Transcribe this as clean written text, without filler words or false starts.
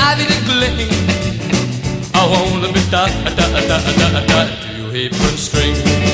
ivy to gleam. I wanna be tied to your apron string.